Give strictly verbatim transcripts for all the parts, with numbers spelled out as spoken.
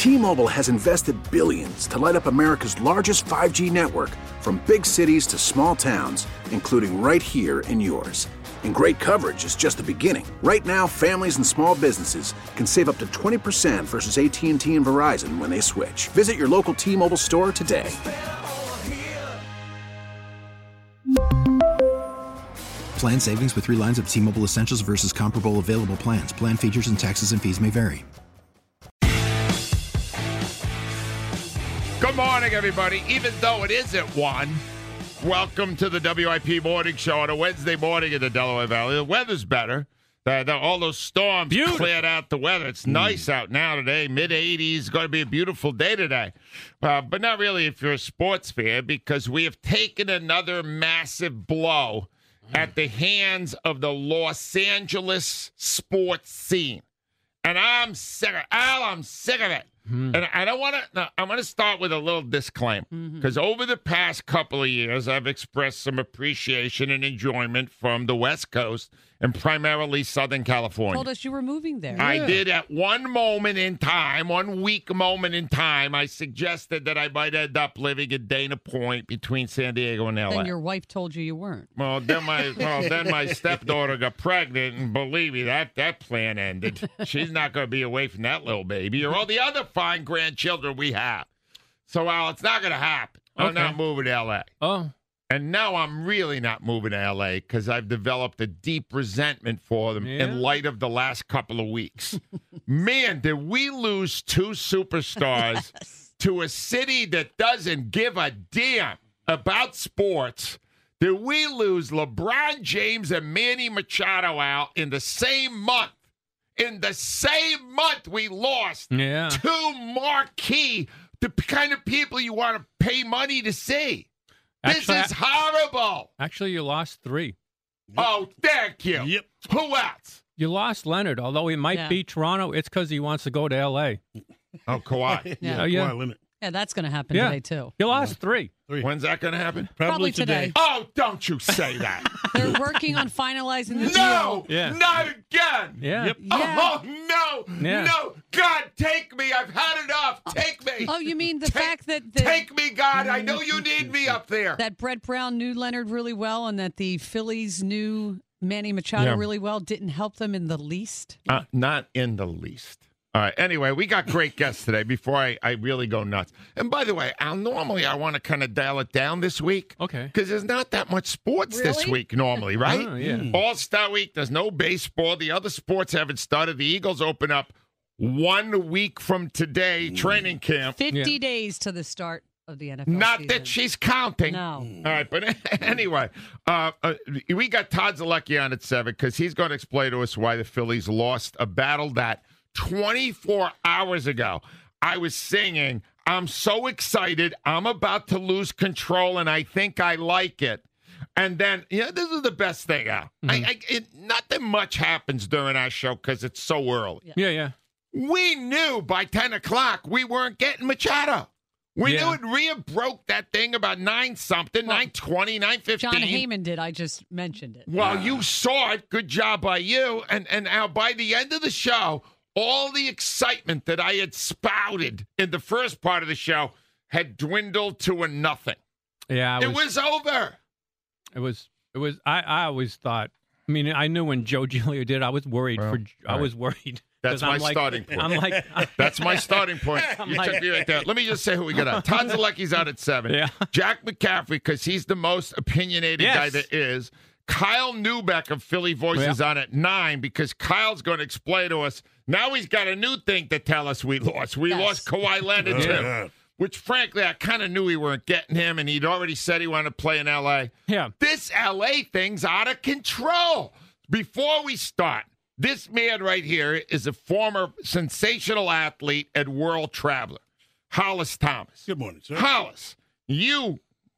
T-Mobile has invested billions to light up America's largest five G network, from big cities to small towns, including right here in yours. And great coverage is just the beginning. Right now, families and small businesses can save up to twenty percent versus A T and T and Verizon when they switch. Visit your local T-Mobile store today. Plan savings with three lines of T-Mobile Essentials versus comparable available plans. Plan features and taxes and fees may vary. Good morning, everybody. Even though it isn't one, welcome to the W I P Morning Show on a Wednesday morning in the Delaware Valley. The weather's better. The, the, all those storms Beautiful. cleared out the weather. It's mm. nice out now today, mid eighties. Going to be a beautiful day today. Uh, but not really if you're a sports fan, because we have taken another massive blow at the hands of the Los Angeles sports scene. And I'm sick of it. Al, I'm sick of it. Mm-hmm. And I don't want to, no, I'm going to start with a little disclaimer. Because mm-hmm. over the past couple of years, I've expressed some appreciation and enjoyment from the West Coast and primarily Southern California. You told us you were moving there. I yeah. did at one moment in time, one weak moment in time, I suggested that I might end up living in Dana Point between San Diego and L A. Then your wife told you you weren't. Well, then my well, then my stepdaughter got pregnant, and believe me, that, that plan ended. She's not going to be away from that little baby or all the other fine grandchildren we have. So, Al, it's not going to happen. Okay. I'm not moving to L A. Oh. And now I'm really not moving to L A because I've developed a deep resentment for them yeah. in light of the last couple of weeks. Man, did we lose two superstars yes. to a city that doesn't give a damn about sports? Did we lose LeBron James and Manny Machado out in the same month? In the same month, we lost yeah. two marquee, the kind of people you want to pay money to see. Actually, this is horrible. Actually, you lost three. Oh, thank you. Yep. Who else? You lost Leonard, although he might yeah. beat Toronto. It's because he wants to go to L A. Oh, Kawhi. yeah. Oh, yeah. Kawhi Leonard. Yeah, that's going to happen yeah. today, too. You lost three. Three. When's that going to happen? Probably, Probably today. today. Oh, don't you say that. They're working on finalizing the no, deal. Yeah. not again. Yeah. Yep. Yeah. Oh, no, Yeah. no. God, take me. I've had enough. Take me. Oh, you mean the take, fact that... The, take me, God. I know you need me up there. that Brett Brown knew Leonard really well and that the Phillies knew Manny Machado Yeah. really well didn't help them in the least? Uh, not in the least. All right. Anyway, we got great guests today before I, I really go nuts. And by the way, Al, normally I want to kind of dial it down this week. Okay. Because there's not that much sports Really? this week normally, right? Oh, yeah. Mm. All-Star Week, there's no baseball. The other sports haven't started. The Eagles open up one week from today, training camp. fifty Yeah. days to the start of the N F L Not season. that she's counting. No. All right, but anyway, uh, uh, we got Todd Zalecki on at seven because he's going to explain to us why the Phillies lost a battle that twenty-four hours ago I was singing, I'm so excited, I'm about to lose control, and I think I like it. And then, yeah, this is the best thing, Al. Mm-hmm. I, I, it, nothing much happens during our show because it's so early. Yeah, yeah. yeah. We knew by ten o'clock we weren't getting Machado. We Yeah. knew it. Rhea broke that thing about nine something, Well, nine twenty, nine fifteen. John Heyman did. I just mentioned it. Well, you saw it. Good job by you. And and now by the end of the show, all the excitement that I had spouted in the first part of the show had dwindled to a nothing. Yeah, It was over. It was. It was. I. I always thought. I mean, I knew when Joe Giglio did. I was worried Well, for. I right. was worried. That's 'Cause my I'm like, starting point. I'm like. That's my starting point. I'm You like- took me right there. Let me just say who we got on. Todd Zalecki's out at seven. Yeah. Jack McCaffrey, because he's the most opinionated Yes. guy that is. Kyle Newbeck of Philly Voices Yeah. on at nine because Kyle's going to explain to us. Now he's got a new thing to tell us we lost. We Yes. lost Kawhi Leonard, too. Yeah. Which, frankly, I kind of knew we weren't getting him, and he'd already said he wanted to play in L A. Yeah. This L A thing's out of control. Before we start, this man right here is a former sensational athlete and world traveler, Hollis Thomas. Good morning, sir. Hollis, you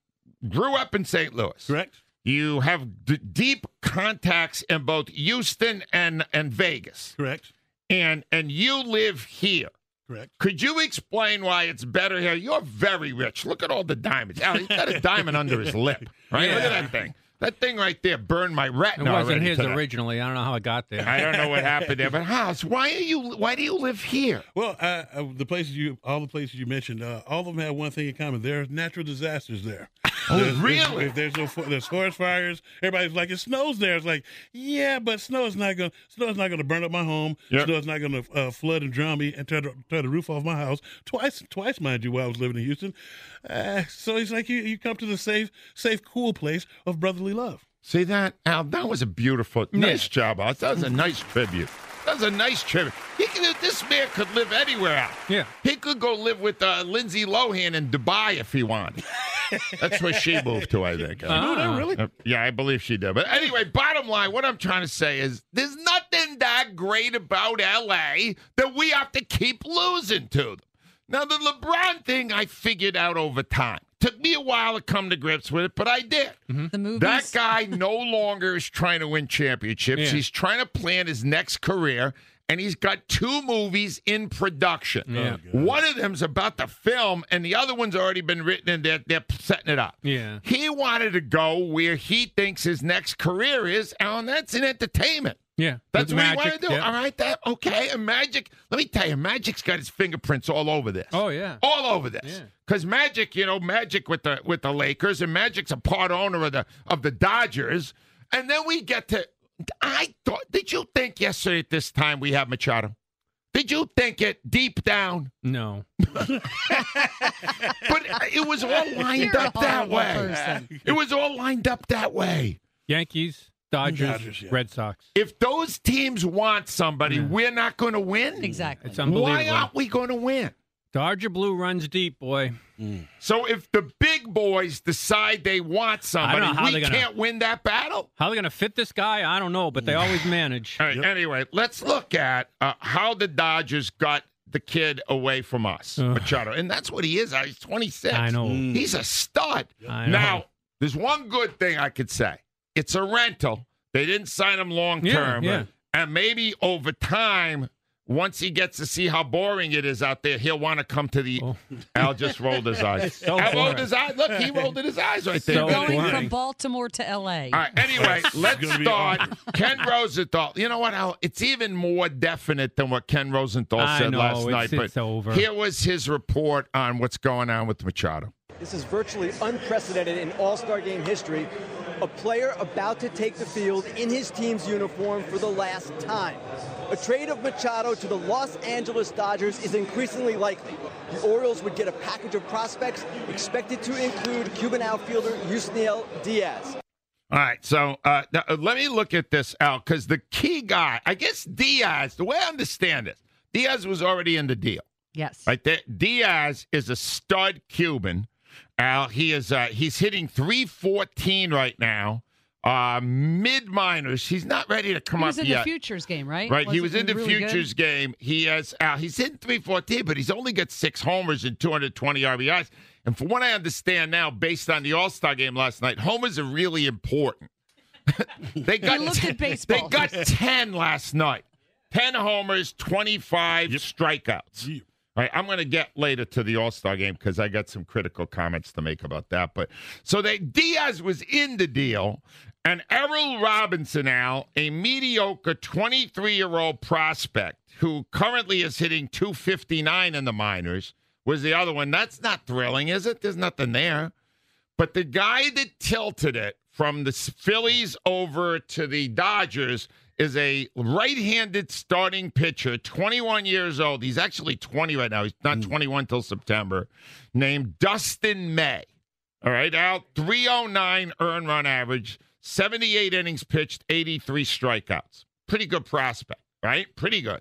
grew up in Saint Louis. Correct. You have d- deep contacts in both Houston and, and Vegas. Correct. And and you live here. Correct. Could you explain why it's better here? You're very rich. Look at all the diamonds. Al, he's got a diamond under his lip, right? Look at that thing. That thing right there burned my It retina. wasn't already his today. originally. I don't know how it got there. I don't know what happened there, but House, why are you? Why do you live here? Well, uh, uh, the places you, all the places you mentioned, uh, all of them have one thing in common: there are natural disasters there. Oh, there's, really? There's, there's no there's forest fires. Everybody's like, it snows there. It's like, yeah, but snow is not going. Snow is not going to burn up my home. Yep. Snow is not going to uh, flood and drown me and tear the, tear the roof off my house twice. Twice, mind you, while I was living in Houston. Uh, so it's like you, you come to the safe, safe, cool place of brotherly love. See that, Al? That was a beautiful, nice job, Al. That was a nice tribute. That was a nice tribute. He could, this man could live anywhere, Al. Yeah. He could go live with uh, Lindsay Lohan in Dubai if he wanted. That's where she moved to, I think. Uh, Oh, that really? Uh, yeah, I believe she did. But anyway, bottom line, what I'm trying to say is there's nothing that great about L A that we have to keep losing to them. Now, the LeBron thing I figured out over time. Took me a while to come to grips with it, but I did. Mm-hmm. The movies. That guy no longer is trying to win championships. Yeah. He's trying to plan his next career, and he's got two movies in production. Yeah. One of them's about to film, and the other one's already been written, and they're, they're setting it up. Yeah. He wanted to go where he thinks his next career is, and that's in entertainment. Yeah. That's With what Magic, he wanted to do. yeah. All right, that okay. And Magic, let me tell you, Magic's got his fingerprints all over this. Oh, yeah. all over this. Yeah. Because Magic, you know, Magic with the with the Lakers, and Magic's a part owner of the of the Dodgers. And then we get to. I thought. Did you think yesterday at this time we have Machado? Did you think it deep down? No. But it was all lined You're a up that horrible way. person. It was all lined up that way. Yankees, Dodgers, Dodgers, yeah. Red Sox. If those teams want somebody, Yeah. we're not going to win. Exactly. It's unbelievable. Why aren't we going to win? Dodger Blue runs deep, boy. So if the big boys decide they want somebody, know how we they're gonna- can't win that battle? How are they going to fit this guy? I don't know, but they always manage. All right, anyway, let's look at uh, how the Dodgers got the kid away from us, Ugh. Machado. And that's what he is. Uh, He's twenty-six. I know. He's a stud. I know. Now, there's one good thing I could say. It's a rental. They didn't sign him long Yeah, term. yeah. And maybe over time, once he gets to see how boring it is out there, he'll want to come to the. Oh. Al just rolled his eyes. So Al rolled boring. his eyes. Look, he rolled his eyes right there. So Going boring. from Baltimore to L A. All right, anyway, let's gonna be start. Ken Rosenthal. You know what, Al? It's even more definite than what Ken Rosenthal I said know, last it's- night. it's but over. here was his report on what's going on with Machado. This is virtually unprecedented in All-Star Game history. A player about to take the field in his team's uniform for the last time. A trade of Machado to the Los Angeles Dodgers is increasingly likely. The Orioles would get a package of prospects expected to include Cuban outfielder Yusniel Diaz. All right, so uh, now, uh, let me look at this, Al, because the key guy, I guess Diaz, the way I understand it, Diaz was already in the deal. Yes. Right there. Diaz is a stud Cuban. Al, he is uh, he's hitting three fourteen right now. Uh, mid minors. He's not ready to come He up was in yet. the futures game, right? Right, he Wasn't was in the really good? futures game. He has uh, he's hitting three fourteen, but he's only got six homers and two hundred twenty R B Is. And from what I understand now, based on the All Star game last night, homers are really important. they got looked ten, at baseball. They got ten last night. Ten homers, twenty-five strikeouts. Yep. Right, I'm going to get later to the All-Star game because I got some critical comments to make about that. But so they Diaz was in the deal, and Errol Robinson, Al, a mediocre twenty-three-year-old prospect who currently is hitting two fifty-nine in the minors, was the other one. That's not thrilling, is it? There's nothing there. But the guy that tilted it from the Phillies over to the Dodgers is a right-handed starting pitcher, twenty-one years old. He's actually twenty right now. He's not twenty-one till September, named Dustin May. All right, Al, three oh nine earned run average, seventy-eight innings pitched, eighty-three strikeouts. Pretty good prospect, right? Pretty good.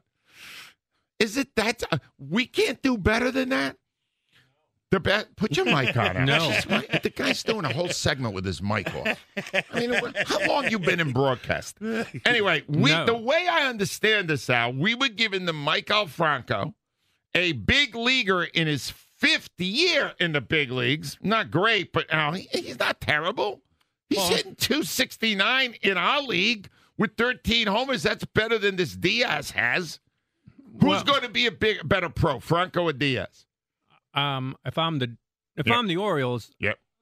Is it that? Uh, we can't do better than that? The best. Put your mic on. Al. No. The guy's doing a whole segment with his mic off. I mean, how long you been in broadcast? Anyway, we No. the way I understand this, Al, we were giving the Mike Alfranco, a big leaguer in his fifth year in the big leagues. Not great, but Al, he, he's not terrible. He's Well- hitting two sixty-nine in our league with thirteen homers. That's better than this Diaz has. Who's Well- going to be a big, better pro, Franco or Diaz? Um, if I'm the if Yep. I'm the Orioles, Yep.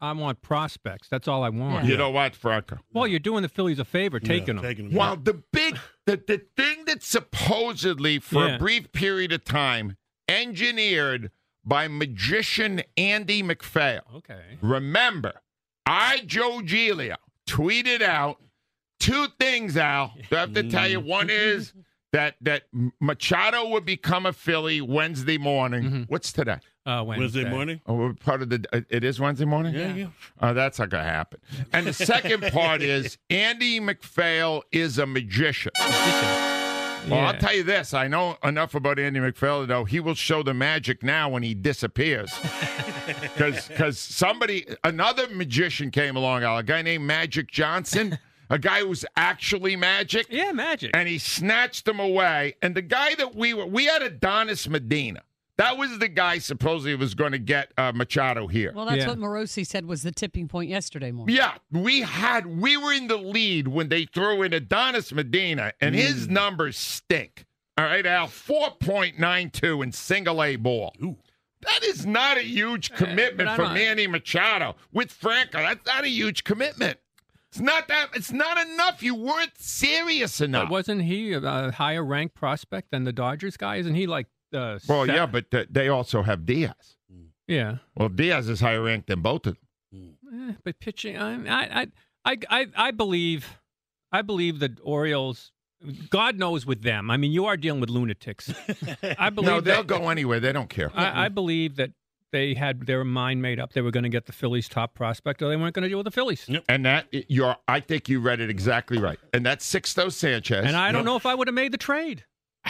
I want prospects. That's all I want. You know what, Franco? Well, you're doing the Phillies a favor, taking Yeah, them. taking them. Well, the big, the, the thing that supposedly, for Yeah. a brief period of time, engineered by magician Andy McPhail. Okay. Remember, I, Joe Giglio, tweeted out two things, Al. I have to tell you. One is that that Machado would become a Philly Wednesday morning. Mm-hmm. What's today? Uh, Wednesday. Wednesday morning. Oh, we're part of the. uh, It is Wednesday morning. Yeah, yeah. Oh, that's not gonna happen. And the second part is Andy McPhail is a magician. Well, I'll Yeah. tell you this. I know enough about Andy McPhail to know he will show the magic now when he disappears. Because somebody, another magician came along, Al, a guy named Magic Johnson, a guy who's actually magic. Yeah, magic. And he snatched him away. And the guy that we were, we had Adonis Medina. That was the guy supposedly was going to get uh, Machado here. Well, that's Yeah. what Morosi said was the tipping point yesterday morning. Yeah, we had we were in the lead when they threw in Adonis Medina, and his numbers stink. All right, Al, four point nine two in single A ball. Ooh. That is not a huge commitment but for I'm not- Manny Machado with Franco. That's not a huge commitment. It's not that. It's not enough. You weren't serious enough. But wasn't he a higher ranked prospect than the Dodgers guy? Isn't he like uh, well, set- yeah, but th- they also have Diaz. yeah. Well, Diaz is higher ranked than both of them. Eh, but pitching, I, I, I, I, I believe, I believe the Orioles. God knows with them. I mean, you are dealing with lunatics. I believe No, they'll that, go anywhere. They don't care. I, I believe that they had their mind made up. They were going to get the Phillies' top prospect, or they weren't going to deal with the Phillies. Yep. And that you're, I think you read it exactly right. And that's Sixto Sanchez. And I don't Yep. know if I would have made the trade.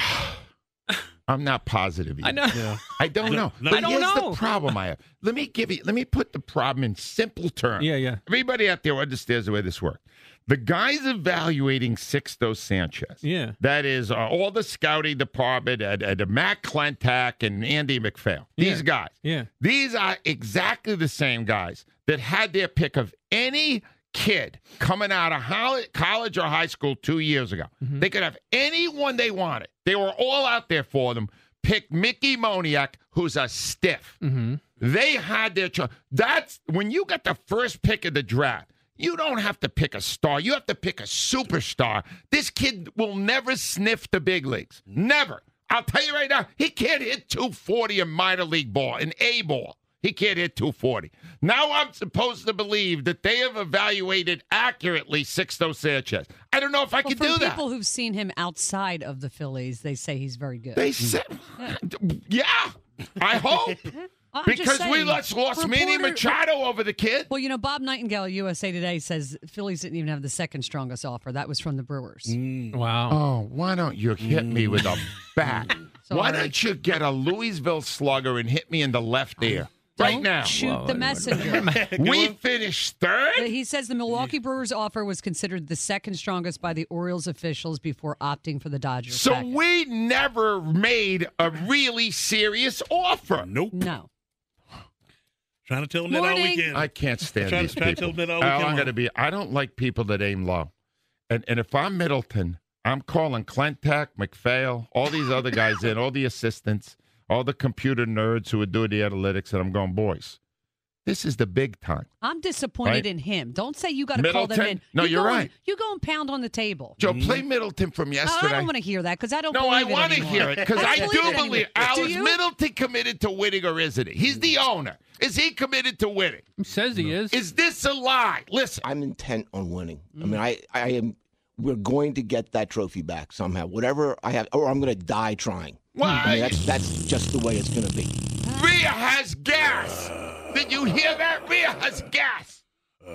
I'm not positive. I Yet. know. Yeah. I don't know. No, But I don't here's know. the problem I have. Let me give you. Let me put the problem in simple terms. Yeah, yeah. Everybody out there understands the way this works. The guys evaluating Sixto Sanchez. Yeah. That is uh, all the scouting department and, and Matt Klentak and Andy McPhail. These Yeah. guys. Yeah. These are exactly the same guys that had their pick of any kid coming out of hol- college or high school two years ago. Mm-hmm. They could have anyone they wanted. They were all out there for them. Pick Mickey Moniak, who's a stiff. Mm-hmm. They had their choice. That's when you got the first pick of the draft. You don't have to pick a star. You have to pick a superstar. This kid will never sniff the big leagues. Never. I'll tell you right now, he can't hit two forty in minor league ball, in A ball. He can't hit two forty. Now I'm supposed to believe that they have evaluated accurately Sixto Sanchez. I don't know if I Well, can from do that. people who've seen him outside of the Phillies, they say he's very good. They said, yeah, I hope. I'm just Because we saying, lost, lost Manny reporter- Machado over the kid. Well, you know, Bob Nightingale, U S A Today, says Phillies didn't even have the second strongest offer. That was from the Brewers. Wow. Oh, why don't you hit me with a bat? Why Sorry. don't you get a Louisville slugger and hit me in the left ear right Don't now? shoot the messenger. We finished third. He says the Milwaukee Brewers offer was considered the second strongest by the Orioles officials before opting for the Dodgers. So package. we never made a really serious offer. Nope. No. Trying to tell them that all Morning. weekend. I can't stand Try to- these try to people. tell them that all Al, weekend I'm long. going to be. I don't like people that aim low. And and if I'm Middleton, I'm calling Klentak, McPhail, all these other guys in, all the assistants, all the computer nerds who are doing the analytics, and I'm going, boys, this is the big time. I'm disappointed Right. in him. Don't say you got to call them Middleton? in. No, You you're go and- right. You go and pound on the table. Joe, play Middleton from Oh, yesterday. I don't want to hear that because I don't No, believe I it want to anymore. hear it because I I, don't do believe it believe. anymore. Al, Do is you? Middleton committed to winning or isn't he? He's the owner. Is he committed to winning? He says he is. Is this a lie? Listen, I'm intent on winning. I mean, I, I am. We're going to get that trophy back somehow. Whatever I have, or I'm going to die trying. Why? I mean, that's that's just the way it's going to be. Rhea has gas. Did you hear that? Rhea has gas.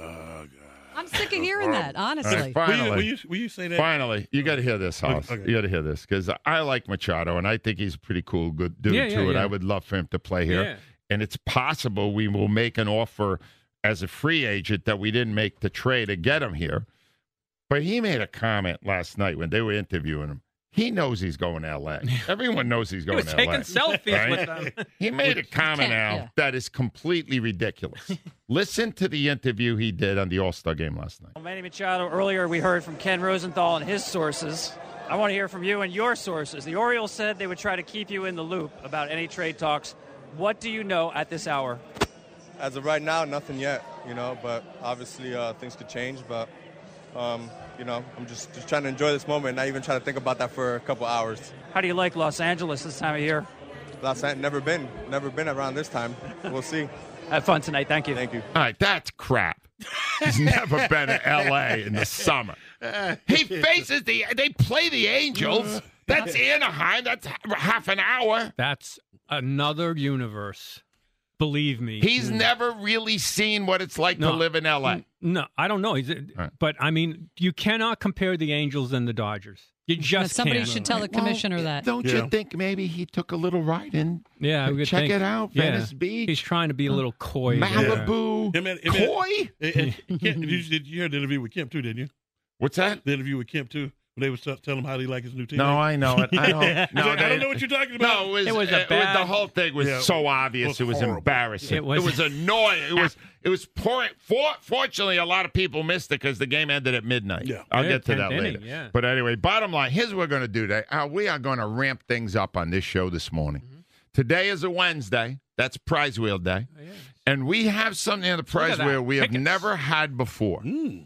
I'm sick of hearing that, honestly. All right, finally. Will you, will you, will you say that? Finally, you got to hear this, House. Okay. You got to hear this because I like Machado and I think he's a pretty cool, good dude Yeah, yeah, too. And yeah. I would love for him to play here. Yeah. And it's possible we will make an offer as a free agent that we didn't make the trade to get him here. But he made a comment last night when they were interviewing him. He knows he's going to L A. Everyone knows he's He going was to taking L A. selfies right? with them. He made a comment Ken, now yeah. that is completely ridiculous. Listen to the interview he did on the All-Star game last night. Manny Machado, earlier we heard from Ken Rosenthal and his sources. I want to hear from you and your sources. The Orioles said they would try to keep you in the loop about any trade talks. What do you know at this hour? As of right now, nothing yet. you know, but obviously uh, things could change. But, um, you know, I'm just, just trying to enjoy this moment, not even trying to think about that for a couple hours. How do you like Los Angeles this time of year? Los Angeles, never been, never been around this time. We'll see. Have fun tonight. Thank you. Thank you. All right, that's crap. He's never been to L A in the summer. He faces the, they play the Angels. That's Anaheim. That's half an hour. That's another universe. Believe me. He's never really seen what it's like No. to live in L A. No, I don't know. He's, right. But, I mean, you cannot compare the Angels and the Dodgers. You just Somebody can't. should tell the commissioner that. Don't Yeah. you think maybe he took a little ride in? Yeah, we could Check think- it out, yeah. Venice Beach. He's trying to be a little coy. there. Malibu. Him and- him and- Coy? Eh, eh, Kim, did, you, did you hear the interview with Kim too? Didn't you? What's that? The interview with Kim too, when they was t- telling him how they like his new team. No, I know it. I don't. He's No, like, I they- don't know what you're talking about. No, it was, It was a it bad- the whole thing was Yeah, so obvious. it It was was, horrible. embarrassing. It was- it was annoying. It was it was pouring. For, fortunately, a lot of people missed it because the game ended at midnight. Yeah. I'll Yeah, get to tenth that inning, later. yeah. But anyway, bottom line, here's what we're going to do today. Uh, we are going to ramp things up on this show this morning. Mm-hmm. Today is a Wednesday. That's Prize Wheel Day. Oh, yeah. And we have something on the prize that. wheel we have Tickets. never had before.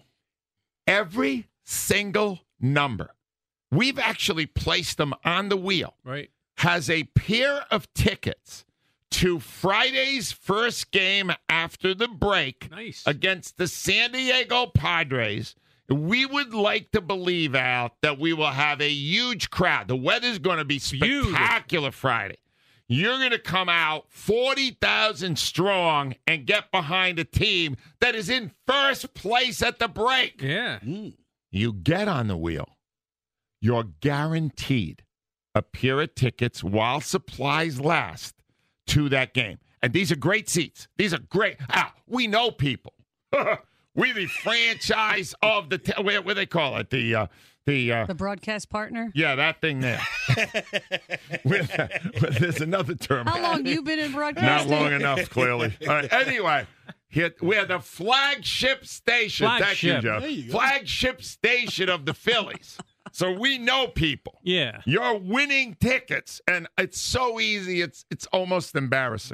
Every single number, we've actually placed them on the wheel, Right. has a pair of tickets to Friday's first game after the break Nice. against the San Diego Padres. We would like to believe, Al, that we will have a huge crowd. The weather's going to be spectacular Friday. You're going to come out forty thousand strong and get behind a team that is in first place at the break. Yeah. You get on the wheel, you're guaranteed a pair of tickets while supplies last to that game. And these are great seats. These are great. Ah, we know people. We're the franchise of the, t- what do they call it? The, uh, the, uh, The broadcast partner? yeah, that thing there. With- with- There's another term. How long you been in Not broadcasting? long enough, clearly. All right, anyway, here, we're the flagship station. Thank you, Flagship. Joe. There you go. Flagship station of the Phillies. So we know people. Yeah. You're winning tickets, and it's so easy. It's it's almost embarrassing.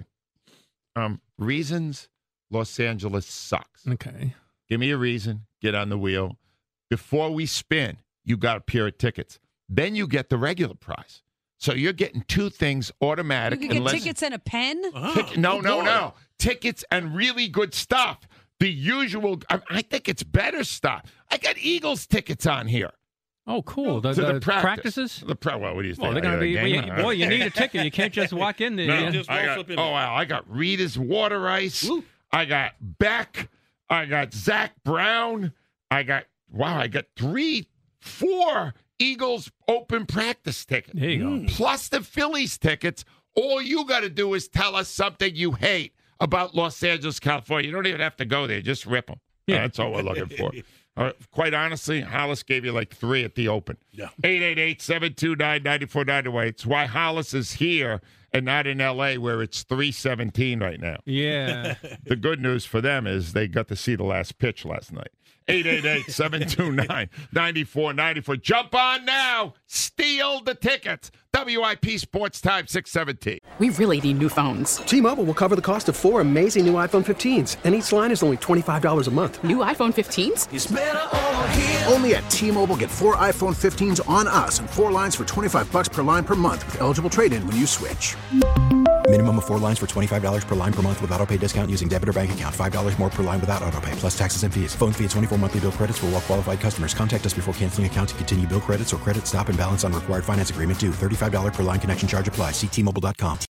Um, reasons Los Angeles sucks. Okay. Give me a reason. Get on the wheel. Before we spin, you got a pair of tickets. Then you get the regular prize. So you're getting two things automatic. You can get unless- tickets and a pen? Oh, Tick- no, good no, Lord. no. Tickets and really good stuff. The usual, I, I think it's better stuff. I got Eagles tickets on here. Oh, cool. The, to the, the practice. practices? The pra- well, what do you think? Well, they're going to be. Game? well, you- boy, you need a ticket. You can't just walk in there. No, Yeah. Just I roll got, slip in oh, there. wow. I got Rita's Water Ice. Woo. I got Beck. I got Zach Brown. I got, wow, I got three, four Eagles open practice tickets. There you go. Plus the Phillies tickets. All you got to do is tell us something you hate about Los Angeles, California. You don't even have to go there. Just rip them. Yeah. That's all we're looking for. Uh, quite honestly, Hollis gave you like three at the open. Yeah. eight eight eight, seven two nine, nine four nine zero. It's why Hollis is here and not in L A where it's three seventeen right now. Yeah. The good news for them is they got to see the last pitch last night. eight eight eight, seven two nine, nine four nine four. Jump on now. Steal the tickets. W I P Sports Time six seventeen. We really need new phones. T-Mobile will cover the cost of four amazing new iPhone fifteens, and each line is only twenty-five dollars a month. New iPhone fifteens? It's better over here. Only at T-Mobile, get four iPhone fifteens on us and four lines for twenty-five bucks per line per month with eligible trade-in when you switch. Minimum of four lines for twenty-five dollars per line per month with autopay discount using debit or bank account. five dollars more per line without autopay, plus taxes and fees. Phone fee at twenty-four monthly bill credits for well-qualified customers. Contact us before canceling account to continue bill credits or credit stop and balance on required finance agreement due. thirty-five dollars per line connection charge applies. See T Mobile dot com.